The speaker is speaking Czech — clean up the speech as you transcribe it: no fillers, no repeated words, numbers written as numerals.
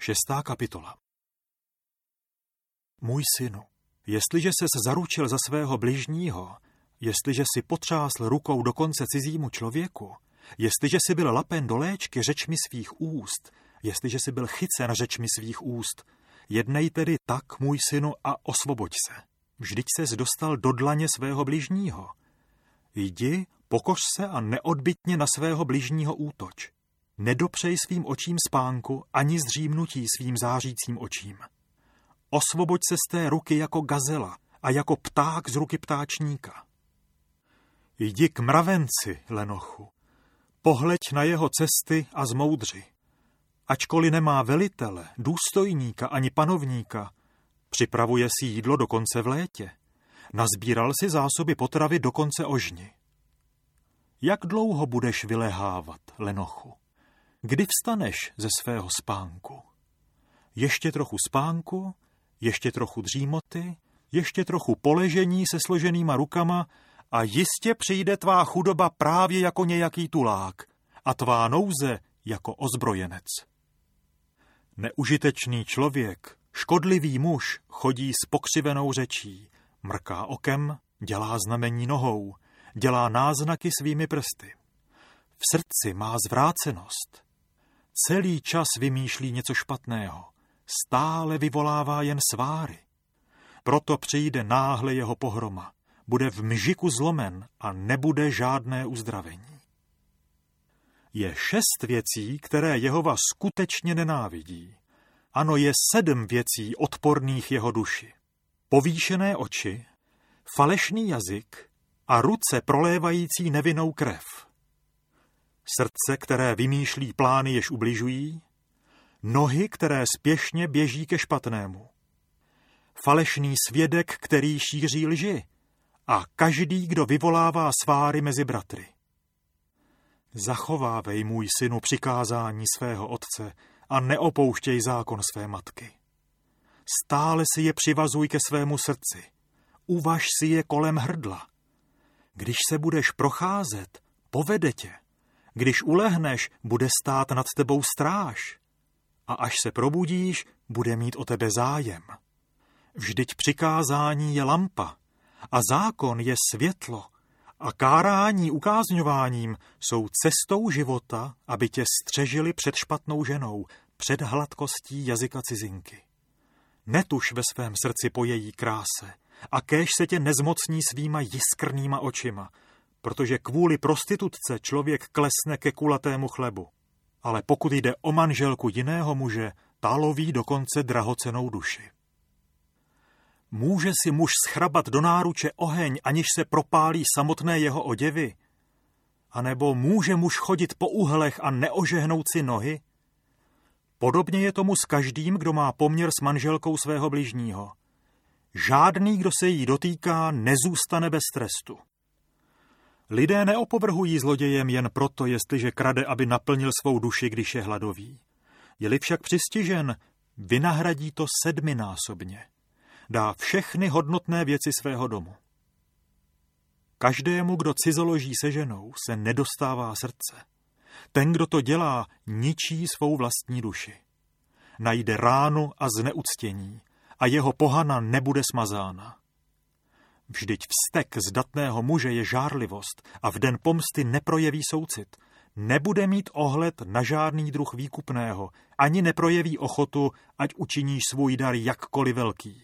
6. kapitola. Můj synu, jestliže ses zaručil za svého bližního, jestliže si potřásl rukou dokonce cizímu člověku, jestliže si byl lapen do léčky řečmi svých úst, jestliže si byl chycen řečmi svých úst, jednej tedy tak, můj synu, a osvoboď se. Vždyť ses dostal do dlaně svého bližního. Jdi, pokoř se a neodbytně na svého bližního útoč. Nedopřej svým očím spánku, ani zdřímnutí svým zářícím očím. Osvoboď se z té ruky jako gazela a jako pták z ruky ptáčníka. Jdi k mravenci, lenochu. Pohleď na jeho cesty a zmoudři. Ačkoliv nemá velitele, důstojníka ani panovníka, připravuje si jídlo dokonce v létě. Nazbíral si zásoby potravy dokonce o žni. Jak dlouho budeš vylehávat, lenochu? Kdy vstaneš ze svého spánku? Ještě trochu spánku, ještě trochu dřímoty, ještě trochu poležení se složenýma rukama a jistě přijde tvá chudoba právě jako nějaký tulák a tvá nouze jako ozbrojenec. Neužitečný člověk, škodlivý muž, chodí s pokřivenou řečí, mrká okem, dělá znamení nohou, dělá náznaky svými prsty. V srdci má zvrácenost. Celý čas vymýšlí něco špatného. Stále vyvolává jen sváry. Proto přijde náhle jeho pohroma. Bude v mžiku zlomen a nebude žádné uzdravení. Je 6 věcí, které Jehova skutečně nenávidí. Ano, je 7 věcí odporných jeho duši. Povýšené oči, falešný jazyk a ruce prolévající nevinnou krev. Srdce, které vymýšlí plány, jež ubližují, nohy, které spěšně běží ke špatnému, falešný svědek, který šíří lži a každý, kdo vyvolává sváry mezi bratry. Zachovávej, můj synu, přikázání svého otce a neopouštěj zákon své matky. Stále si je přivazuj ke svému srdci, uvaž si je kolem hrdla. Když se budeš procházet, povede tě. Když ulehneš, bude stát nad tebou stráž. A až se probudíš, bude mít o tebe zájem. Vždyť přikázání je lampa a zákon je světlo a kárání ukázňováním jsou cestou života, aby tě střežili před špatnou ženou, před hladkostí jazyka cizinky. Netuš ve svém srdci po její kráse a kéž se tě nezmocní svýma jiskrnýma očima, protože kvůli prostitutce člověk klesne ke kulatému chlebu. Ale pokud jde o manželku jiného muže, ta loví dokonce drahocennou duši. Může si muž schrabat do náruče oheň, aniž se propálí samotné jeho oděvy? A nebo může muž chodit po uhlech a neožehnout si nohy? Podobně je tomu s každým, kdo má poměr s manželkou svého bližního. Žádný, kdo se jí dotýká, nezůstane bez trestu. Lidé neopovrhují zlodějem jen proto, jestliže krade, aby naplnil svou duši, když je hladový. Je-li však přistižen, vynahradí to 7násobně. Dá všechny hodnotné věci svého domu. Každému, kdo cizoloží se ženou, se nedostává srdce. Ten, kdo to dělá, ničí svou vlastní duši. Najde ránu a zneuctění a jeho pohana nebude smazána. Vždyť vztek zdatného muže je žárlivost a v den pomsty neprojeví soucit. Nebude mít ohled na žádný druh výkupného, ani neprojeví ochotu, ať učiníš svůj dar jakkoliv velký.